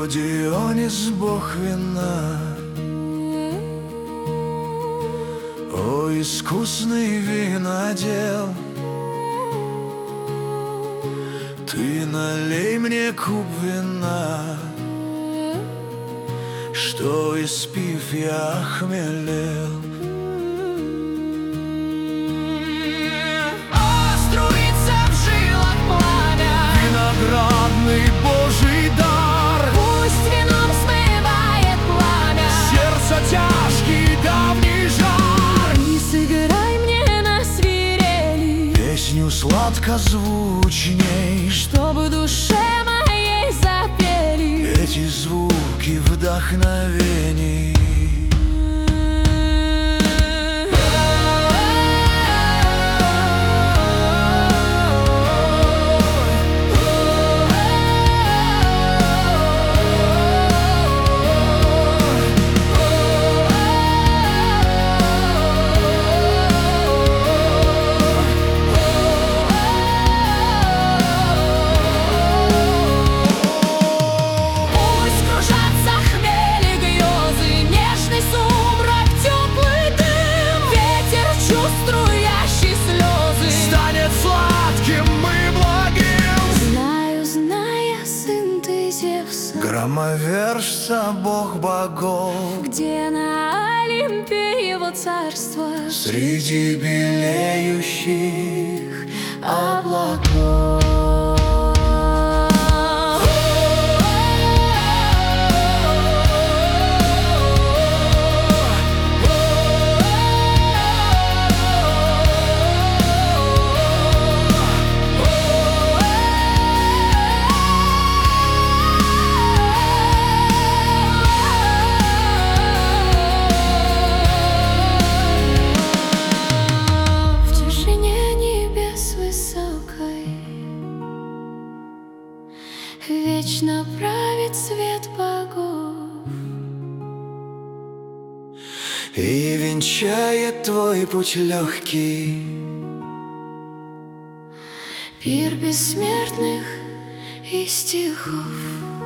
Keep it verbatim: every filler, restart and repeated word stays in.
О, Дионис, бог вина, о, искусный винодел, ты налей мне куб вина, что, испив, я охмелел. О, струится в жилах пламя, Виноградный Божий дар, пусть вином смывает пламя сердца тяжкий давний жар. и сыграй мне на свирели Песню сладкозвучней, чтоб в душе моей запели эти звуки вдохновений. Громовержца, бог богов, где на Олимпе его царство среди белеющих облаков. Вечно правит свет богов и венчает твой путь легкий пир бессмертных и стихов.